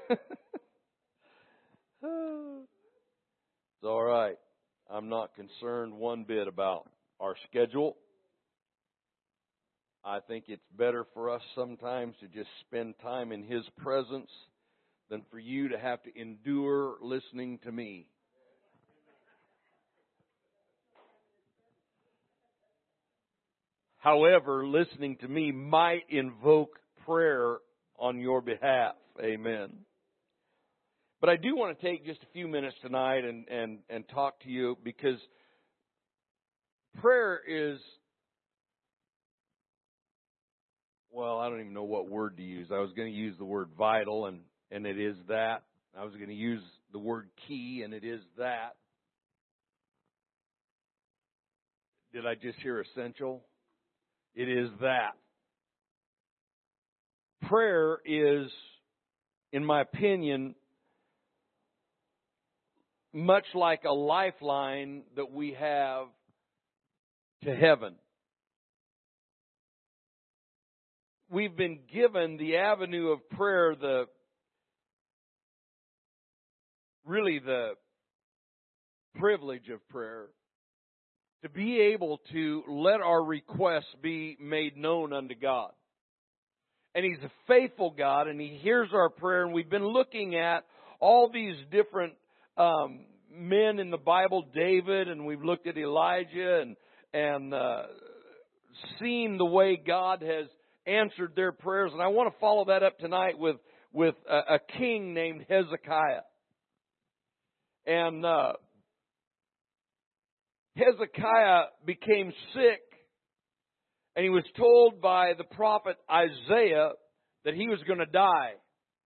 It's all right. I'm not concerned one bit about our schedule. I think it's better for us sometimes to just spend time in His presence than for you to have to endure listening to me. However, listening to me might invoke prayer on your behalf. Amen. But I do want to take just a few minutes tonight and talk to you, because prayer is, well, I don't even know what word to use. I was going to use the word vital, and it is that. I was going to use the word key, and it is that. Did I just hear essential? It is that. Prayer is, in my opinion, much like a lifeline that we have to heaven. We've been given the avenue of prayer, the privilege of prayer, to be able to let our requests be made known unto God. And He's a faithful God, and He hears our prayer. And we've been looking at all these different men in the Bible, David, and we've looked at Elijah and seen the way God has answered their prayers. And I want to follow that up tonight with a king named Hezekiah. And Hezekiah became sick, and he was told by the prophet Isaiah that he was going to die.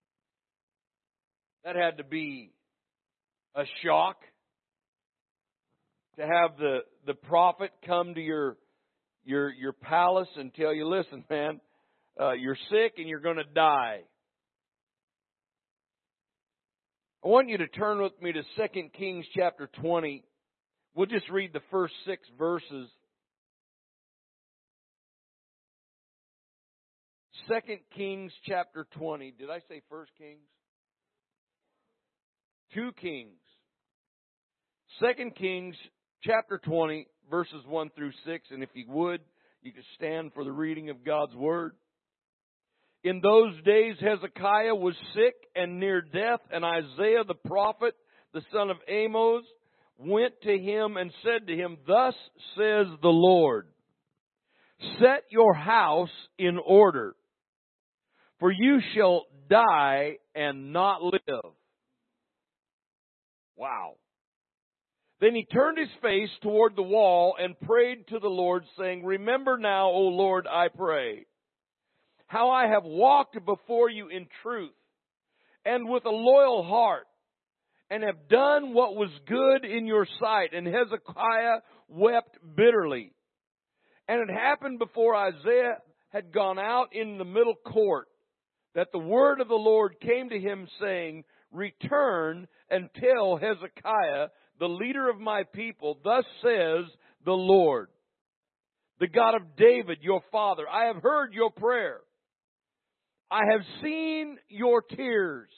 That had to be a shock, to have the prophet come to your palace and tell you, listen, man, you're sick and you're going to die. I want you to turn with me to 2 Kings chapter 20. We'll just read the first 6 verses. 2 Kings chapter 20. Did I say 1 Kings? 2 Kings. 2 Kings chapter 20, verses 1 through 6. And if you would, you could stand for the reading of God's Word. In those days Hezekiah was sick and near death, and Isaiah the prophet, the son of Amos, went to him and said to him, Thus says the Lord, set your house in order, for you shall die and not live. Wow. Then he turned his face toward the wall and prayed to the Lord, saying, Remember now, O Lord, I pray, how I have walked before you in truth and with a loyal heart, and have done what was good in your sight. And Hezekiah wept bitterly. And it happened before Isaiah had gone out in the middle court, that the word of the Lord came to him, saying, Return and tell Hezekiah, the leader of my people, Thus says the Lord, the God of David, your father, I have heard your prayer. I have seen your tears.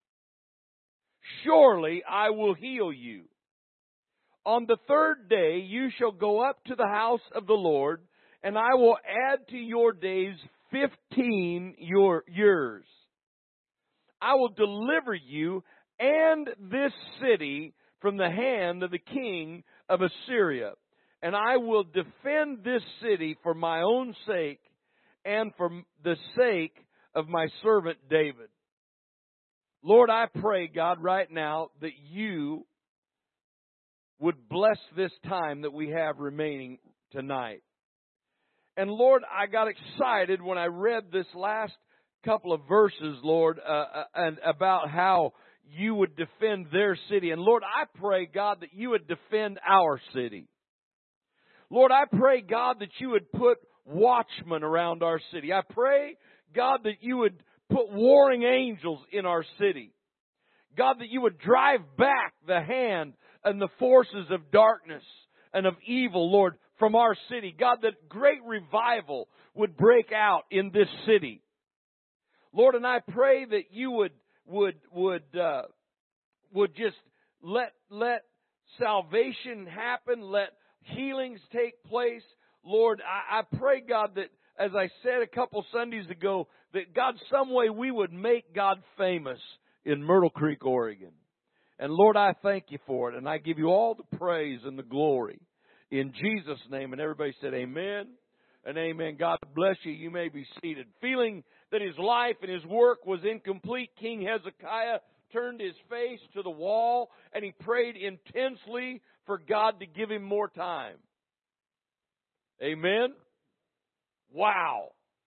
Surely I will heal you. On the 3rd day you shall go up to the house of the Lord, and I will add to your days 15 years. I will deliver you and this city from the hand of the king of Assyria, and I will defend this city for my own sake and for the sake of my servant David. Lord, I pray, God, right now that you would bless this time that we have remaining tonight. And Lord, I got excited when I read this last couple of verses, Lord, and about how you would defend their city. And Lord, I pray, God, that you would defend our city. Lord, I pray, God, that you would put watchmen around our city. I pray, God, that you would put warring angels in our city. God, that you would drive back the hand and the forces of darkness and of evil, Lord, from our city. God, that great revival would break out in this city. Lord, and I pray that you would would just let salvation happen, let healings take place. Lord, I pray, God, that as I said a couple Sundays ago, that God, some way we would make God famous in Myrtle Creek, Oregon. And Lord, I thank you for it, and I give you all the praise and the glory in Jesus' name. And everybody said amen and amen. God bless you. You may be seated. Feeling that his life and his work was incomplete, King Hezekiah turned his face to the wall, and he prayed intensely for God to give him more time. Amen? Wow.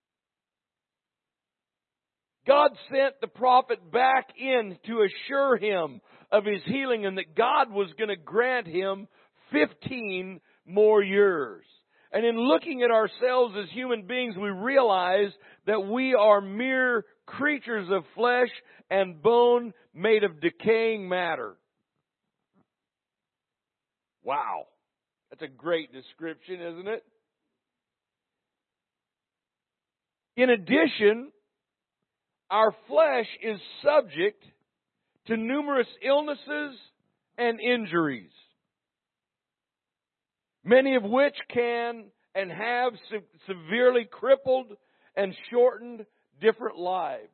God sent the prophet back in to assure him of his healing and that God was going to grant him 15 more years. And in looking at ourselves as human beings, we realize that we are mere creatures of flesh and bone made of decaying matter. Wow. That's a great description, isn't it? In addition, our flesh is subject to numerous illnesses and injuries, many of which can and have severely crippled and shortened different lives.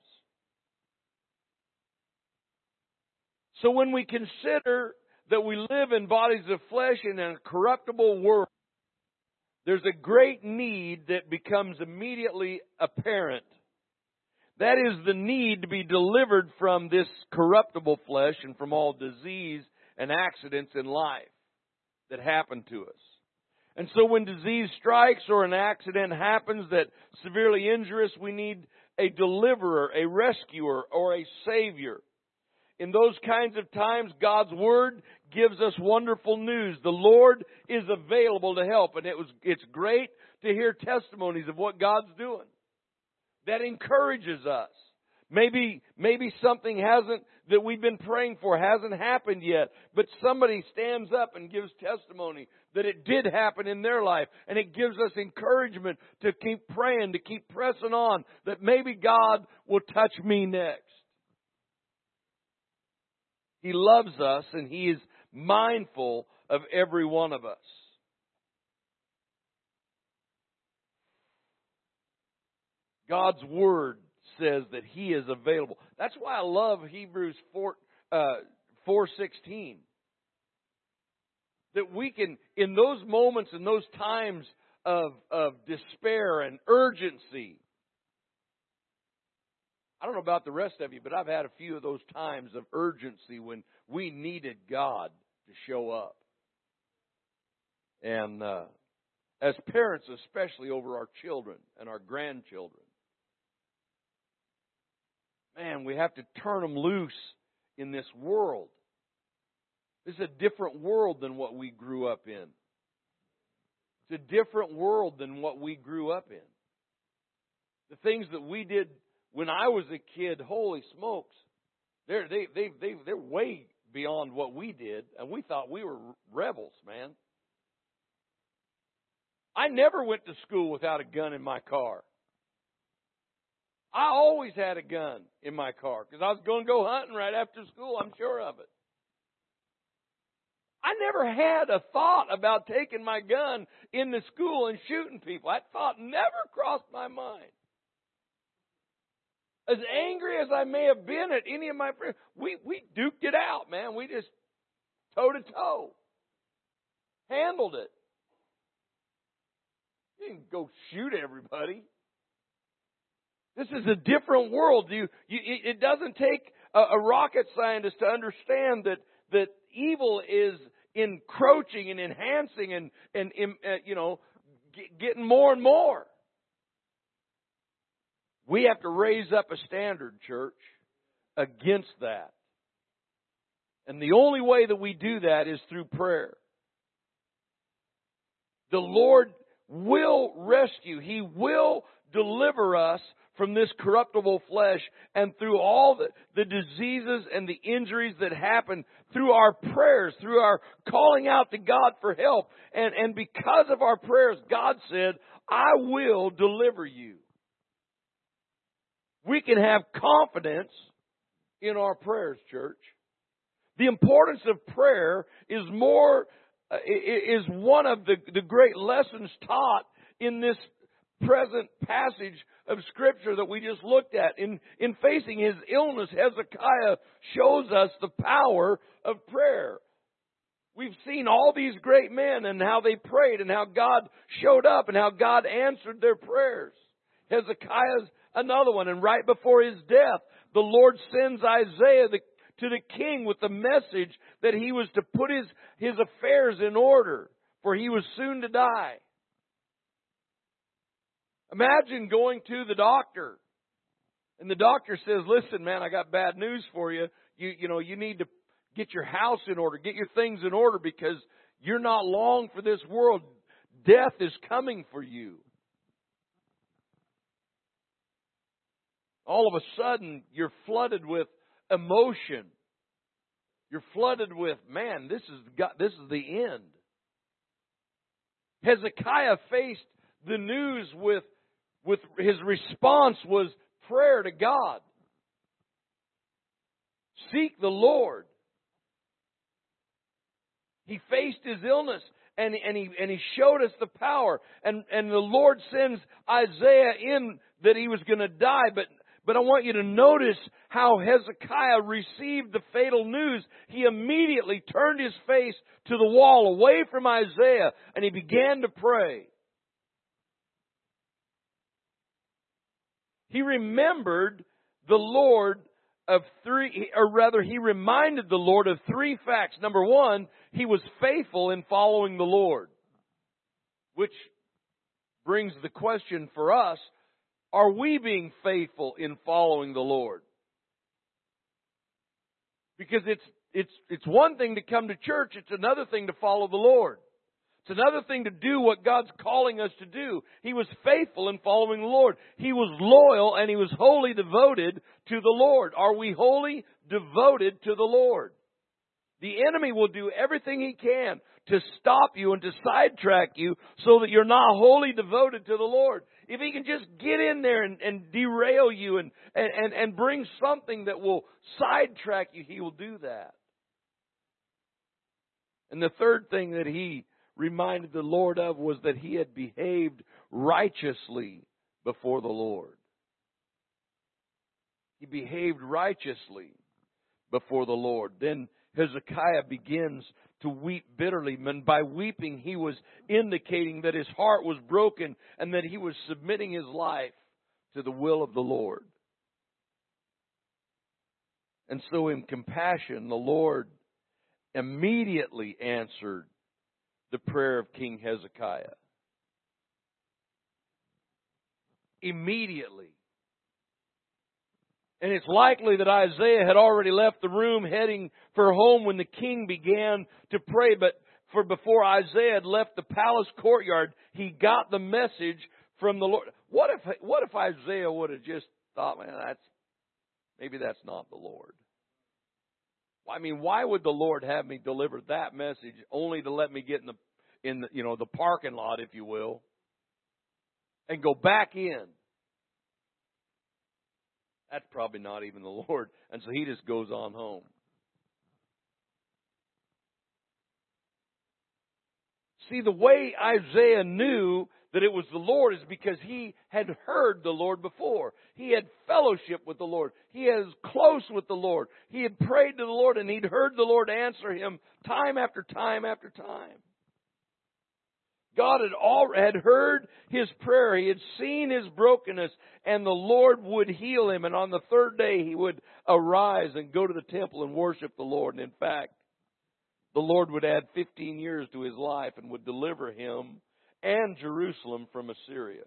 So when we consider that we live in bodies of flesh in a corruptible world, there's a great need that becomes immediately apparent. That is the need to be delivered from this corruptible flesh and from all disease and accidents in life that happen to us. And so when disease strikes or an accident happens that severely injures us, we need a deliverer, a rescuer, or a savior. In those kinds of times, God's Word gives us wonderful news. The Lord is available to help. And it's great to hear testimonies of what God's doing. That encourages us. Maybe something that we've been praying for hasn't happened yet, but somebody stands up and gives testimony that it did happen in their life, and it gives us encouragement to keep praying, to keep pressing on, that maybe God will touch me next. He loves us, and He is mindful of every one of us. God's Word says that He is available. That's why I love Hebrews 4:16. That we can, in those moments, in those times of despair and urgency. I don't know about the rest of you, but I've had a few of those times of urgency when we needed God to show up. And as parents, especially over our children and our grandchildren. Man, we have to turn them loose in this world. This is a different world than what we grew up in. It's a different world than what we grew up in. The things that we did when I was a kid, holy smokes, they're way beyond what we did, and we thought we were rebels, man. I never went to school without a gun in my car. I always had a gun in my car because I was going to go hunting right after school, I'm sure of it. I never had a thought about taking my gun into school and shooting people. That thought never crossed my mind. As angry as I may have been at any of my friends, we duked it out, man. We just toe-to-toe. Handled it. You didn't go shoot everybody. This is a different world. It doesn't take a rocket scientist to understand that evil is encroaching and enhancing and getting more and more. We have to raise up a standard, church, against that. And the only way that we do that is through prayer. The Lord will rescue. He will deliver us from this corruptible flesh, and through all the diseases and the injuries that happen, through our prayers, through our calling out to God for help. And because of our prayers, God said, I will deliver you. We can have confidence in our prayers, church. The importance of prayer is is one of the great lessons taught in this present passage of Scripture that we just looked at. In facing his illness, Hezekiah shows us the power of prayer. We've seen all these great men and how they prayed and how God showed up and how God answered their prayers. Hezekiah's another one. And right before his death, the Lord sends Isaiah to the king with the message that he was to put his affairs in order, for he was soon to die. Imagine going to the doctor, and the doctor says, "Listen, man, I got bad news for you. You need to get your house in order, get your things in order, because you're not long for this world. Death is coming for you." All of a sudden, you're flooded with emotion. You're flooded with, man, this is the end. Hezekiah faced the news with his response was prayer to God. Seek the Lord. He faced his illness and he showed us the power. And the Lord sends Isaiah in that he was going to die. But I want you to notice how Hezekiah received the fatal news. He immediately turned his face to the wall away from Isaiah and he began to pray. He remembered the Lord he reminded the Lord of three facts. Number one, he was faithful in following the Lord. Which brings the question for us, are we being faithful in following the Lord? Because it's one thing to come to church, it's another thing to follow the Lord. It's another thing to do what God's calling us to do. He was faithful in following the Lord. He was loyal and he was wholly devoted to the Lord. Are we wholly devoted to the Lord? The enemy will do everything he can to stop you and to sidetrack you so that you're not wholly devoted to the Lord. If he can just get in there and derail you and bring something that will sidetrack you, he will do that. And the third thing that he reminded the Lord of was that he had behaved righteously before the Lord. He behaved righteously before the Lord. Then Hezekiah begins to weep bitterly. And by weeping, he was indicating that his heart was broken and that he was submitting his life to the will of the Lord. And so in compassion, the Lord immediately answered the prayer of King Hezekiah. Immediately. And it's likely that Isaiah had already left the room heading for home when the king began to pray. But before Isaiah had left the palace courtyard, he got the message from the Lord. What if Isaiah would have just thought, man, maybe that's not the Lord? I mean, why would the Lord have me deliver that message only to let me get in the parking lot, if you will, and go back in? That's probably not even the Lord. And so he just goes on home. See, the way Isaiah knew that it was the Lord is because he had heard the Lord before. He had fellowship with the Lord. He is close with the Lord. He had prayed to the Lord and he'd heard the Lord answer him time after time after time. God had heard his prayer. He had seen his brokenness, and the Lord would heal him. And on the third day, he would arise and go to the temple and worship the Lord. And in fact, the Lord would add 15 years to his life and would deliver him and Jerusalem from Assyria.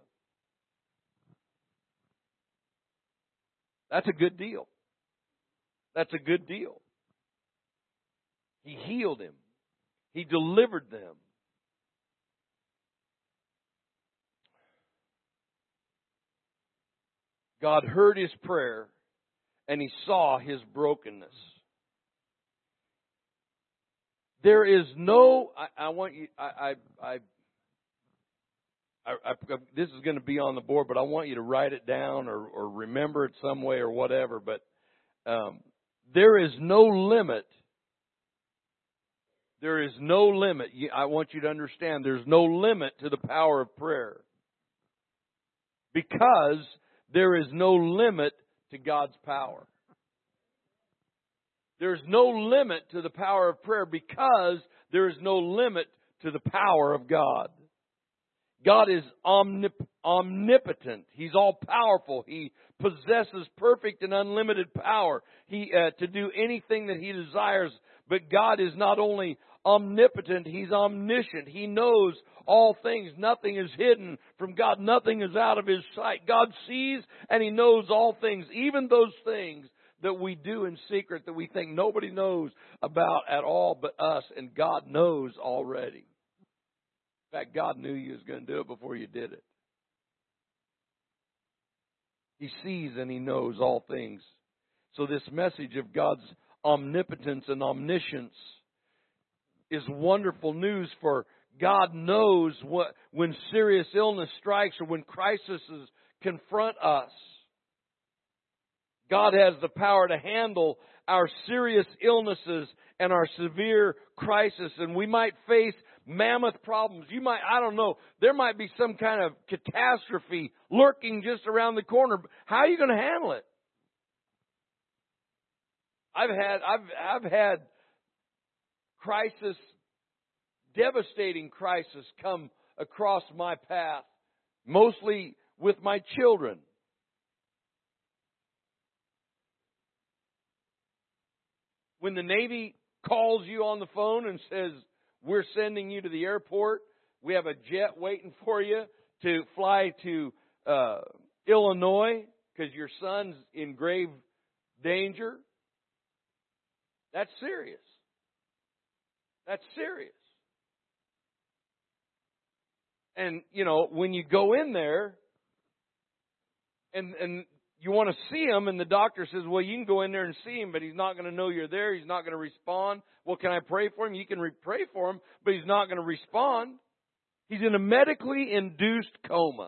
That's a good deal. That's a good deal. He healed him. He delivered them. God heard his prayer and he saw his brokenness. There is no, I want you, this is going to be on the board, but I want you to write it down or remember it some way or whatever. But There is no limit. There is no limit. I want you to understand there's no limit to the power of prayer. Because there is no limit to God's power. There's no limit to the power of prayer because there is no limit to the power of God. God is omnipotent. He's all powerful. He possesses perfect and unlimited power to do anything that He desires. But God is not only omnipotent, He's omniscient. He knows all things. Nothing is hidden from God. Nothing is out of His sight. God sees and He knows all things, even those things that we do in secret that we think nobody knows about at all but us, and God knows already. In fact, God knew you was going to do it before you did it. He sees and He knows all things. So this message of God's omnipotence and omniscience is wonderful news, for God knows when serious illness strikes or when crises confront us. God has the power to handle our serious illnesses and our severe crisis. And we might face mammoth problems. I don't know, there might be some kind of catastrophe lurking just around the corner. How are you going to handle it? I've had crisis, devastating crisis come across my path, mostly with my children. When the Navy calls you on the phone and says, we're sending you to the airport, we have a jet waiting for you to fly to Illinois because your son's in grave danger. That's serious. That's serious. And, when you go in there and you want to see him, and the doctor says, well, you can go in there and see him, but he's not going to know you're there. He's not going to respond. Well, can I pray for him? You can pray for him, but he's not going to respond. He's in a medically induced coma.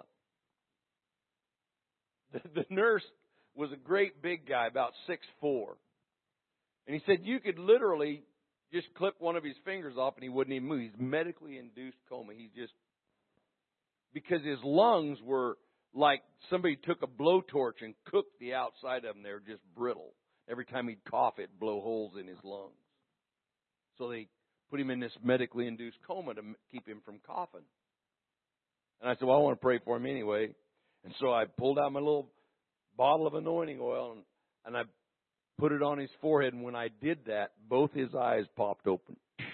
The nurse was a great big guy, about 6'4". And he said you could literally just clip one of his fingers off and he wouldn't even move. He's medically induced coma. Because his lungs were like somebody took a blowtorch and cooked the outside of them. They were just brittle. Every time he'd cough, it'd blow holes in his lungs. So they put him in this medically induced coma to keep him from coughing. And I said, well, I want to pray for him anyway. And so I pulled out my little bottle of anointing oil and I put it on his forehead. And when I did that, both his eyes popped open.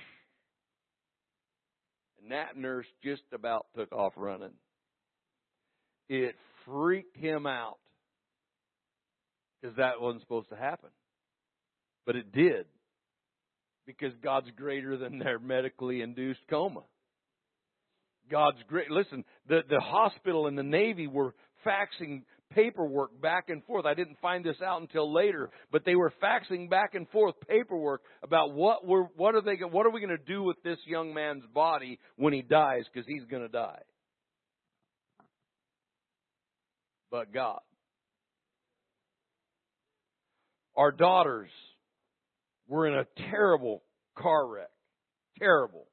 And that nurse just about took off running. It freaked him out because that wasn't supposed to happen. But it did, because God's greater than their medically induced coma. God's great. Listen, the hospital and the Navy were faxing paperwork back and forth. I didn't find this out until later, but they were faxing back and forth paperwork about what are we going to do with this young man's body when he dies, because he's going to die. But God. Our daughters were in a terrible car wreck. Terrible.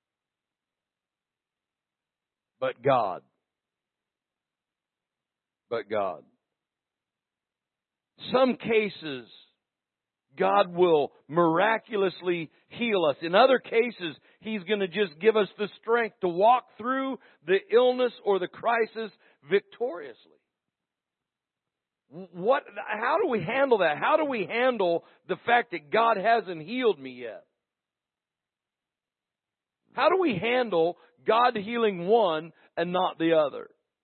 But God. But God. Some cases, God will miraculously heal us. In other cases, He's going to just give us the strength to walk through the illness or the crisis victoriously. How do we handle that? How do we handle the fact that God hasn't healed me yet? How do we handle God healing one and not the other?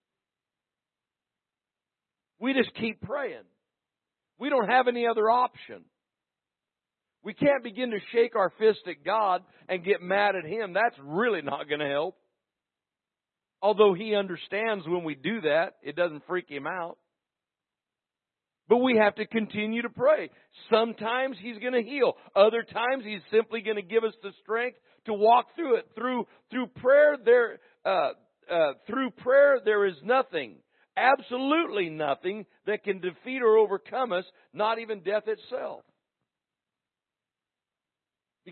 We just keep praying. We don't have any other option. We can't begin to shake our fist at God and get mad at Him. That's really not going to help. Although He understands when we do that, it doesn't freak Him out. But we have to continue to pray. Sometimes He's going to heal. Other times He's simply going to give us the strength to walk through it. Through prayer, there is nothing, absolutely nothing, that can defeat or overcome us, not even death itself.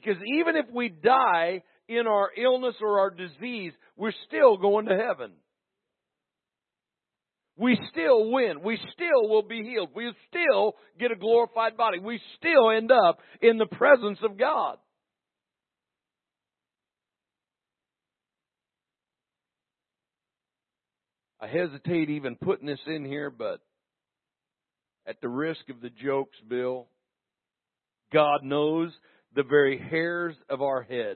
Because even if we die in our illness or our disease, we're still going to heaven. We still win. We still will be healed. We still get a glorified body. We still end up in the presence of God. I hesitate even putting this in here, but at the risk of the jokes, Bill, God knows the very hairs of our head.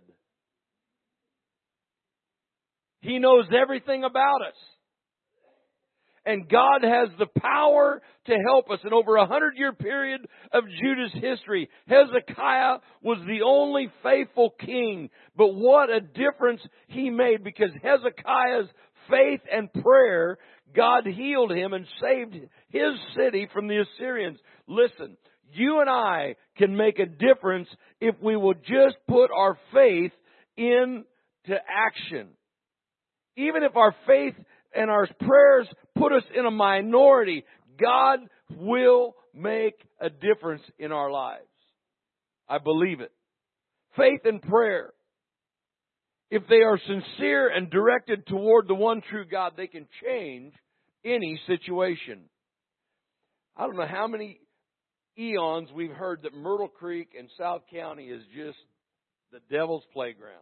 He knows everything about us. And God has the power to help us. In over a 100-year period of Judah's history, Hezekiah was the only faithful king. But what a difference he made, because Hezekiah's faith and prayer, God healed him and saved his city from the Assyrians. Listen, you and I can make a difference if we will just put our faith into action. Even if our faith and our prayers put us in a minority, God will make a difference in our lives. I believe it. Faith and prayer, if they are sincere and directed toward the one true God, they can change any situation. I don't know how many eons we've heard that Myrtle Creek and South County is just the devil's playground.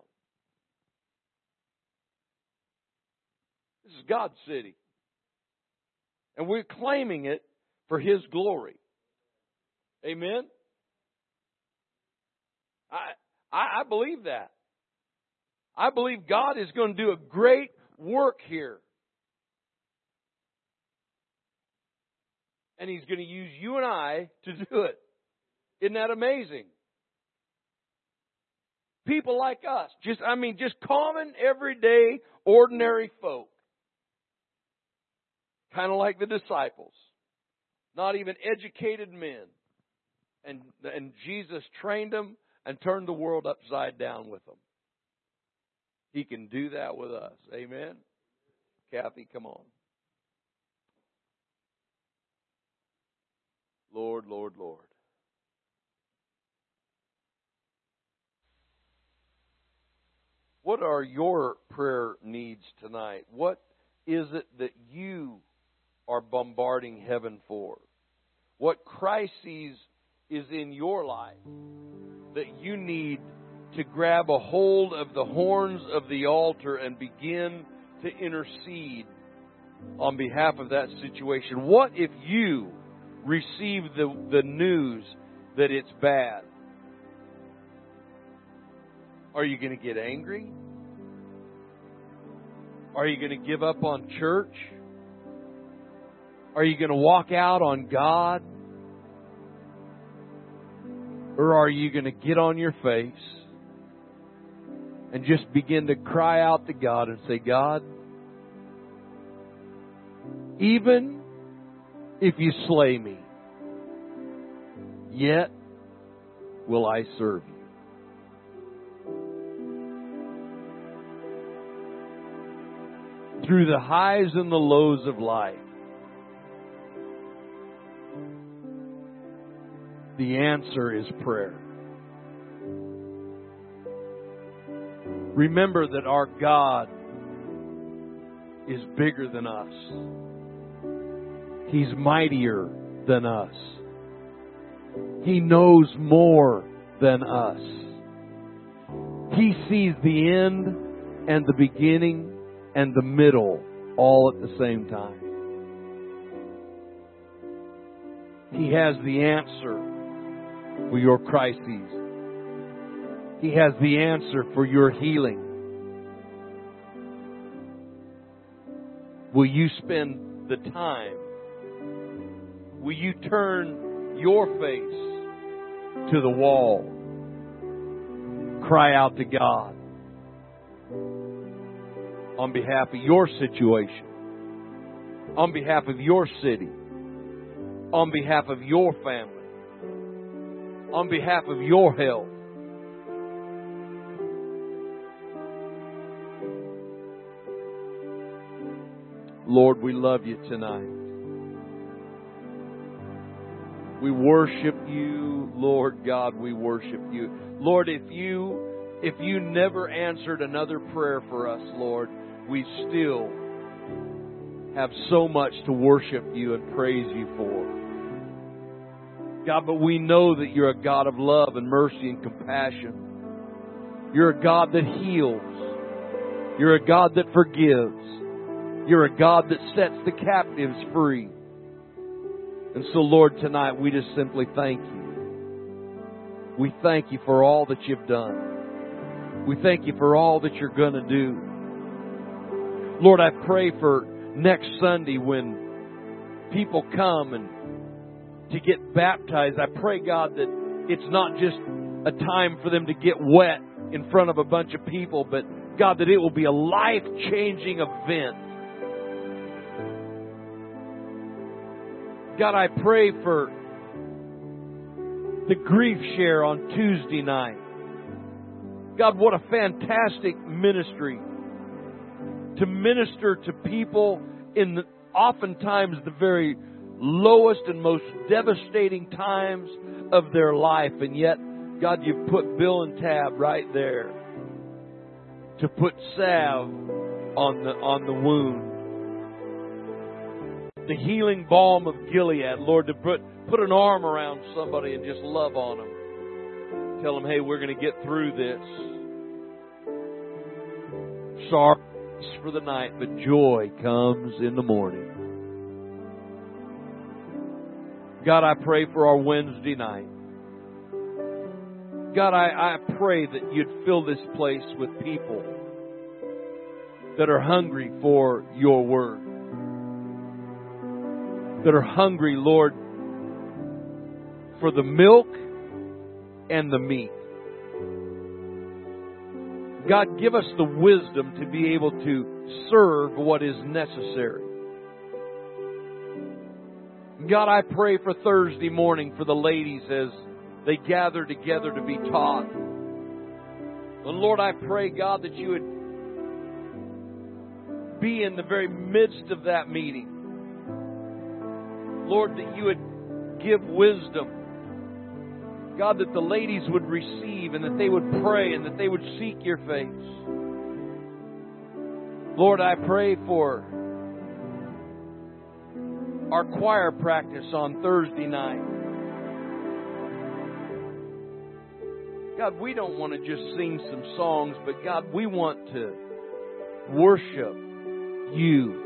This is God's city. And we're claiming it for His glory. Amen? I believe that. I believe God is going to do a great work here. And He's going to use you and I to do it. Isn't that amazing? People like us. Just common, everyday, ordinary folk. Kind of like the disciples. Not even educated men. And Jesus trained them and turned the world upside down with them. He can do that with us. Amen? Kathy, come on. Lord, Lord, Lord. What are your prayer needs tonight? What is it that you are bombarding heaven for? What crises is in your life that you need to grab a hold of the horns of the altar and begin to intercede on behalf of that situation? What if you receive the news that it's bad? Are you going to get angry? Are you going to give up on church? Are you going to walk out on God? Or are you going to get on your face and just begin to cry out to God and say, God, even if you slay me, yet will I serve you. Through the highs and the lows of life, the answer is prayer. Remember that our God is bigger than us. He's mightier than us. He knows more than us. He sees the end and the beginning and the middle all at the same time. He has the answer for your crises. He has the answer for your healing. Will you spend the time? Will you turn your face to the wall? Cry out to God on behalf of your situation, on behalf of your city, on behalf of your family, on behalf of your health. Lord, we love you tonight. We worship You, Lord God, we worship You. Lord, if You never answered another prayer for us, Lord, we still have so much to worship You and praise You for. God, but we know that You're a God of love and mercy and compassion. You're a God that heals. You're a God that forgives. You're a God that sets the captives free. And so, Lord, tonight we just simply thank You. We thank You for all that You've done. We thank You for all that You're going to do. Lord, I pray for next Sunday when people come and to get baptized. I pray, God, that it's not just a time for them to get wet in front of a bunch of people, but God, that it will be a life-changing event. God, I pray for the grief share on Tuesday night. God, what a fantastic ministry to minister to people in oftentimes the very lowest and most devastating times of their life. And yet, God, you've put Bill and Tab right there to put salve on the wound. The healing balm of Gilead, Lord, to put an arm around somebody and just love on them. Tell them, hey, we're going to get through this. Sorry for the night, but joy comes in the morning. God, I pray for our Wednesday night. God, I pray that You'd fill this place with people that are hungry for Your Word. That are hungry, Lord, for the milk and the meat. God, give us the wisdom to be able to serve what is necessary. God, I pray for Thursday morning for the ladies as they gather together to be taught. And Lord, I pray, God, that You would be in the very midst of that meeting. Lord, that You would give wisdom. God, that the ladies would receive and that they would pray and that they would seek Your face. Lord, I pray for our choir practice on Thursday night. God, we don't want to just sing some songs, but God, we want to worship You.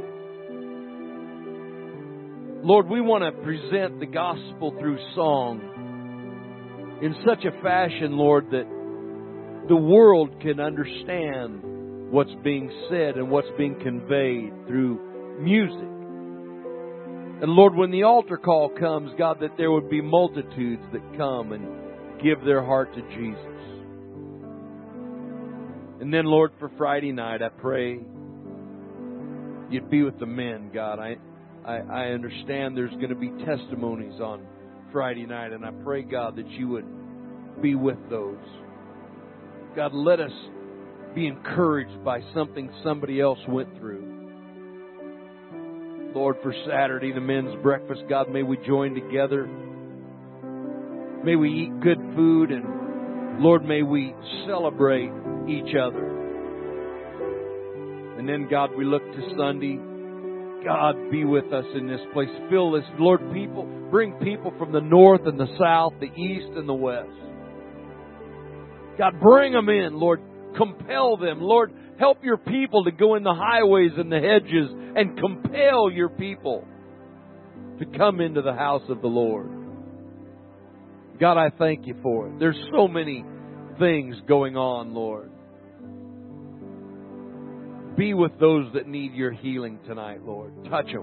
Lord, we want to present the gospel through song in such a fashion, Lord, that the world can understand what's being said and what's being conveyed through music. And Lord, when the altar call comes, God, that there would be multitudes that come and give their heart to Jesus. And then, Lord, for Friday night, I pray You'd be with the men, God. I understand there's going to be testimonies on Friday night, and I pray, God, that You would be with those. God, let us be encouraged by something somebody else went through. Lord, for Saturday, the men's breakfast, God, may we join together. May we eat good food, and Lord, may we celebrate each other. And then, God, we look to Sunday. God, be with us in this place. Fill this, Lord, bring people from the north and the south, the east and the west. God, bring them in, Lord. Compel them. Lord, help Your people to go in the highways and the hedges and compel Your people to come into the house of the Lord. God, I thank You for it. There's so many things going on, Lord. Be with those that need Your healing tonight, Lord. Touch them.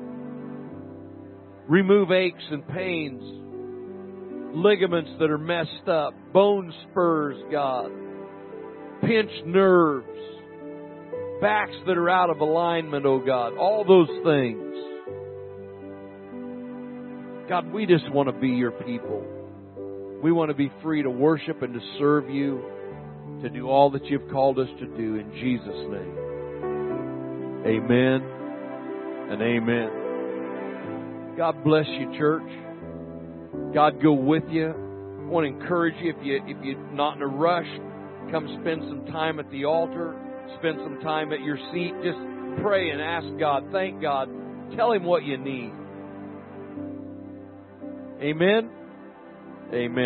Remove aches and pains, ligaments that are messed up, bone spurs, God, pinched nerves, backs that are out of alignment, oh God, all those things. God, we just want to be Your people. We want to be free to worship and to serve You, to do all that You've called us to do in Jesus' name. Amen and amen. God bless you, church. God go with you. I want to encourage you, if you're not in a rush, come spend some time at the altar. Spend some time at your seat. Just pray and ask God. Thank God. Tell Him what you need. Amen. Amen.